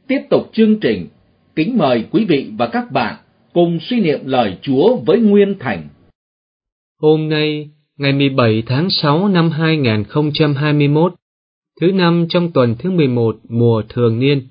tiếp tục chương trình, kính mời quý vị và các bạn cùng suy niệm lời Chúa với Nguyên Thành. Hôm nay, ngày 17 tháng 6 năm 2021, thứ năm trong tuần thứ 11 mùa thường niên.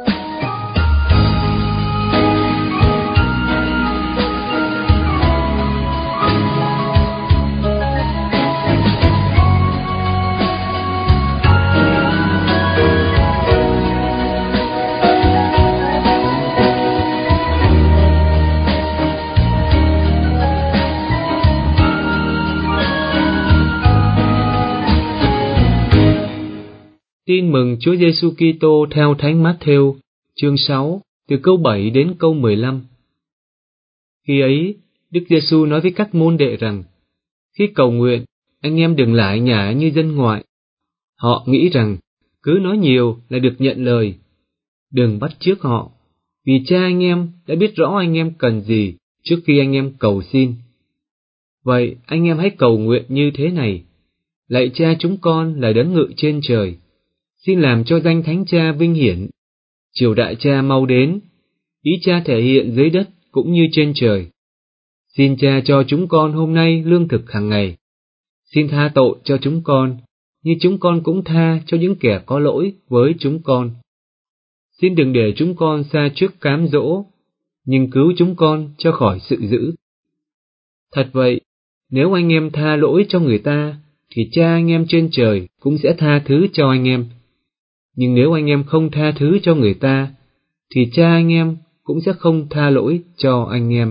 Tin mừng Chúa Giêsu Kitô theo Thánh Mát-thêu, chương 6, từ câu 7 đến câu 15. Khi ấy, Đức Giêsu nói với các môn đệ rằng, khi cầu nguyện, anh em đừng lải nhải như dân ngoại. Họ nghĩ rằng, cứ nói nhiều là được nhận lời. Đừng bắt chước họ, vì Cha anh em đã biết rõ anh em cần gì trước khi anh em cầu xin. Vậy anh em hãy cầu nguyện như thế này: Lạy Cha chúng con là đấng ngự trên trời, xin làm cho danh Thánh Cha vinh hiển. Triều đại Cha mau đến, ý Cha thể hiện dưới đất cũng như trên trời. Xin Cha cho chúng con hôm nay lương thực hàng ngày. Xin tha tội cho chúng con, như chúng con cũng tha cho những kẻ có lỗi với chúng con. Xin đừng để chúng con sa trước cám dỗ, nhưng cứu chúng con cho khỏi sự dữ. Thật vậy, nếu anh em tha lỗi cho người ta, thì Cha anh em trên trời cũng sẽ tha thứ cho anh em. Nhưng nếu anh em không tha thứ cho người ta, thì Cha anh em cũng sẽ không tha lỗi cho anh em.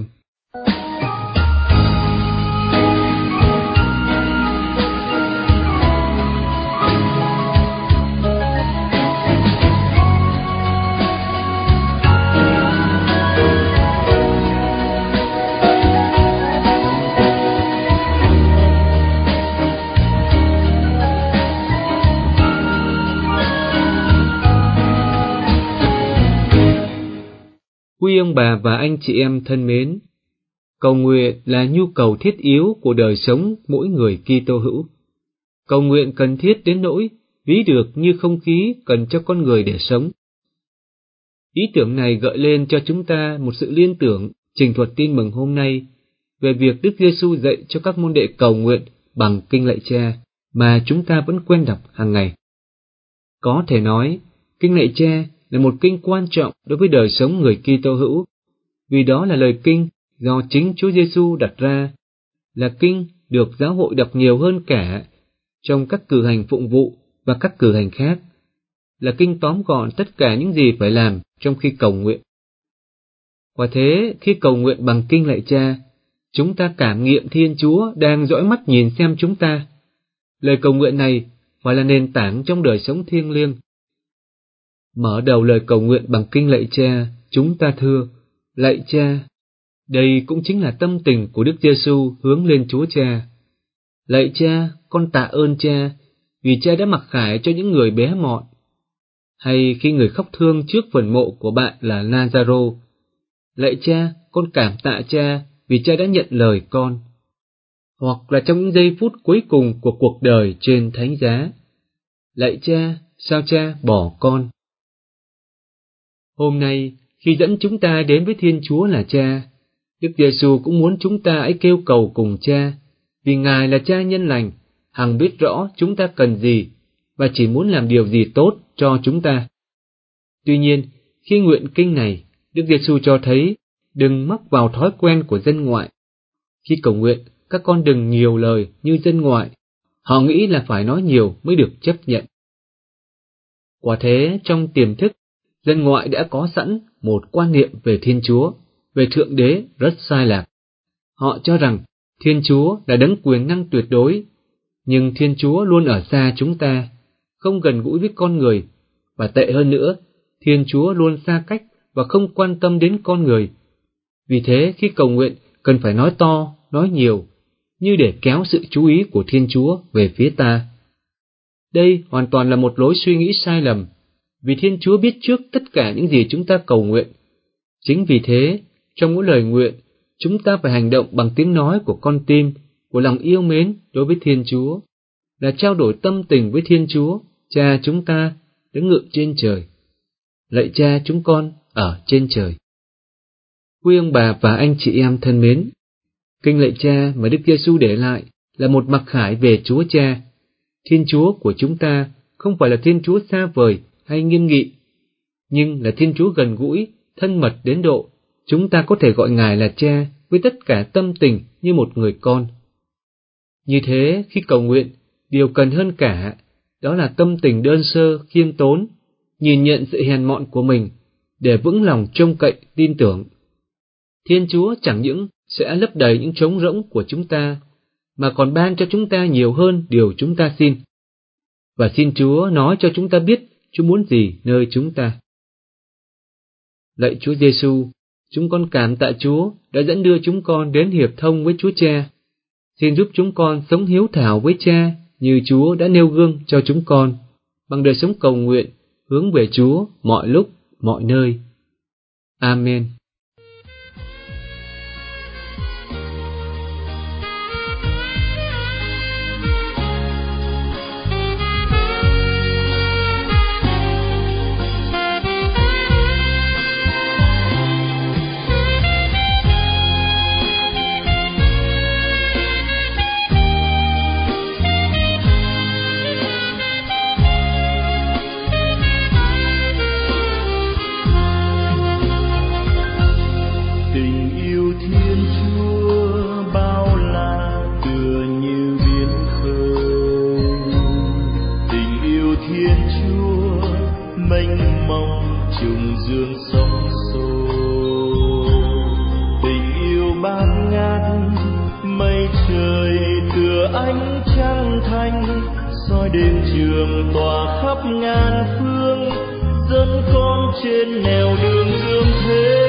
Quý ông bà và anh chị em thân mến, cầu nguyện là nhu cầu thiết yếu của đời sống mỗi người Kitô hữu. Cầu nguyện cần thiết đến nỗi ví được như không khí cần cho con người để sống. Ý tưởng này gợi lên cho chúng ta một sự liên tưởng trình thuật tin mừng hôm nay về việc Đức Giêsu dạy cho các môn đệ cầu nguyện bằng kinh lạy Cha mà chúng ta vẫn quen đọc hàng ngày. Có thể nói, kinh lạy Cha là một kinh quan trọng đối với đời sống người Kitô hữu, vì đó là lời kinh do chính Chúa Giêsu đặt ra, là kinh được giáo hội đọc nhiều hơn cả trong các cử hành phụng vụ và các cử hành khác, là kinh tóm gọn tất cả những gì phải làm trong khi cầu nguyện. Quả thế, khi cầu nguyện bằng kinh lạy Cha, chúng ta cảm nghiệm Thiên Chúa đang dõi mắt nhìn xem chúng ta. Lời cầu nguyện này phải là nền tảng trong đời sống thiêng liêng. Mở đầu lời cầu nguyện bằng kinh lạy Cha, chúng ta thưa: Lạy Cha. Đây cũng chính là tâm tình của Đức Giêsu hướng lên Chúa Cha. Lạy Cha, con tạ ơn Cha, vì Cha đã mặc khải cho những người bé mọn. Hay khi người khóc thương trước phần mộ của bạn là Lazaro: Lạy Cha, con cảm tạ Cha vì Cha đã nhận lời con. Hoặc là trong những giây phút cuối cùng của cuộc đời trên thánh giá: Lạy Cha, sao Cha bỏ con? Hôm nay, khi dẫn chúng ta đến với Thiên Chúa là Cha, Đức Giêsu cũng muốn chúng ta hãy kêu cầu cùng Cha, vì Ngài là Cha nhân lành, hằng biết rõ chúng ta cần gì và chỉ muốn làm điều gì tốt cho chúng ta. Tuy nhiên, khi nguyện kinh này, Đức Giêsu cho thấy đừng mắc vào thói quen của dân ngoại. Khi cầu nguyện, các con đừng nhiều lời như dân ngoại. Họ nghĩ là phải nói nhiều mới được chấp nhận. Quả thế, trong tiềm thức, dân ngoại đã có sẵn một quan niệm về Thiên Chúa, về Thượng Đế rất sai lạc. Họ cho rằng Thiên Chúa là đấng quyền năng tuyệt đối, nhưng Thiên Chúa luôn ở xa chúng ta, không gần gũi với con người, và tệ hơn nữa, Thiên Chúa luôn xa cách và không quan tâm đến con người. Vì thế, khi cầu nguyện, cần phải nói to, nói nhiều, như để kéo sự chú ý của Thiên Chúa về phía ta. Đây hoàn toàn là một lối suy nghĩ sai lầm, vì Thiên Chúa biết trước tất cả những gì chúng ta cầu nguyện. Chính vì thế, trong mỗi lời nguyện, chúng ta phải hành động bằng tiếng nói của con tim, của lòng yêu mến đối với Thiên Chúa, là trao đổi tâm tình với Thiên Chúa, Cha chúng ta, đấng ngự trên trời. Lạy Cha chúng con ở trên trời. Quý ông bà và anh chị em thân mến, kinh lạy Cha mà Đức Giêsu để lại là một mặc khải về Chúa Cha. Thiên Chúa của chúng ta không phải là Thiên Chúa xa vời hay nghiêm nghị, nhưng là Thiên Chúa gần gũi, thân mật đến độ chúng ta có thể gọi Ngài là Cha với tất cả tâm tình như một người con. Như thế, khi cầu nguyện, điều cần hơn cả đó là tâm tình đơn sơ, khiêm tốn, nhìn nhận sự hèn mọn của mình để vững lòng trông cậy, tin tưởng. Thiên Chúa chẳng những sẽ lấp đầy những trống rỗng của chúng ta, mà còn ban cho chúng ta nhiều hơn điều chúng ta xin. Và xin Chúa nói cho chúng ta biết Chúa muốn gì nơi chúng ta. Lạy Chúa Giêsu, chúng con cảm tạ Chúa đã dẫn đưa chúng con đến hiệp thông với Chúa Cha. Xin giúp chúng con sống hiếu thảo với Cha như Chúa đã nêu gương cho chúng con, bằng đời sống cầu nguyện, hướng về Chúa mọi lúc, mọi nơi. Amen. soi đêm trường tỏa khắp ngàn phương, dẫn con trên nẻo đường dương thế.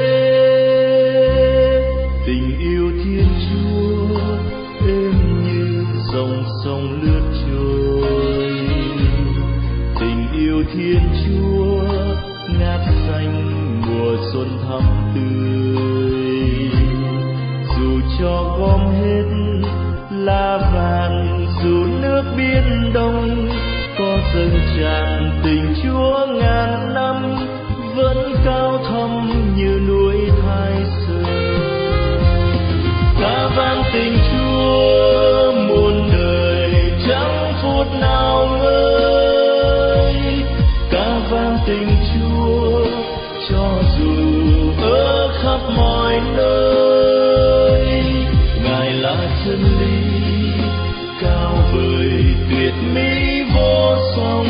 Tình yêu Thiên Chúa êm như dòng sông lướt trôi, tình yêu Thiên Chúa ngát xanh mùa xuân thắm tươi. Dù cho gom hết lá vàng, dù nước biển đông có dâng tràn, tình Chúa ngàn năm vẫn cao thâm như núi Thái Sơn. Ca vang tình Chúa muôn đời chẳng phút nào ngơi, ca vang tình Chúa cho dù ở khắp mọi nơi. Ngài là chân lý cao vời tuyệt mỹ vô song,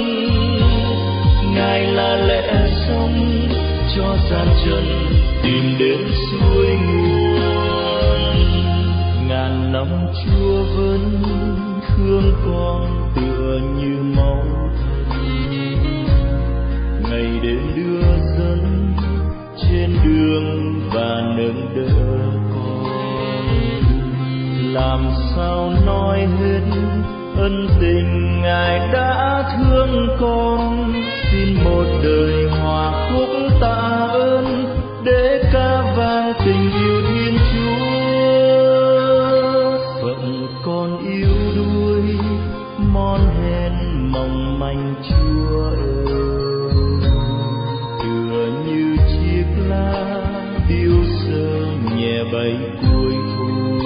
Ngài là lẽ sống cho gian trần tìm đến suối nguồn. Ngàn năm Chúa vẫn thương con tựa như máu thân, ngày đêm đưa dẫn trên đường và nâng đỡ con. Làm sao nói hết ân tình Ngài đã thương con, xin một đời hòa khúc tạ ơn để ca vang tình yêu Thiên Chúa. Phận con yếu đuối mon hèn mong manh Chúa ơi, tựa như chiếc lá tiêu sơ nhẹ bay cuối thu.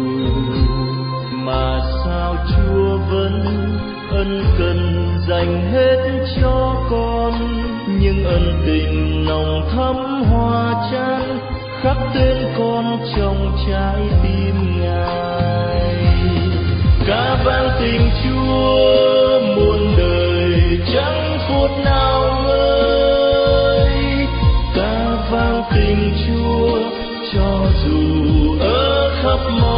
Mà sao Chúa vẫn ân cần dành hết cho con, nhưng ân tình nồng thắm hòa chan khắc tên con trong trái tim Ngài. Ca vang tình Chúa muôn đời chẳng phút nào ngơi, ca vang tình Chúa cho dù ở khắp mọi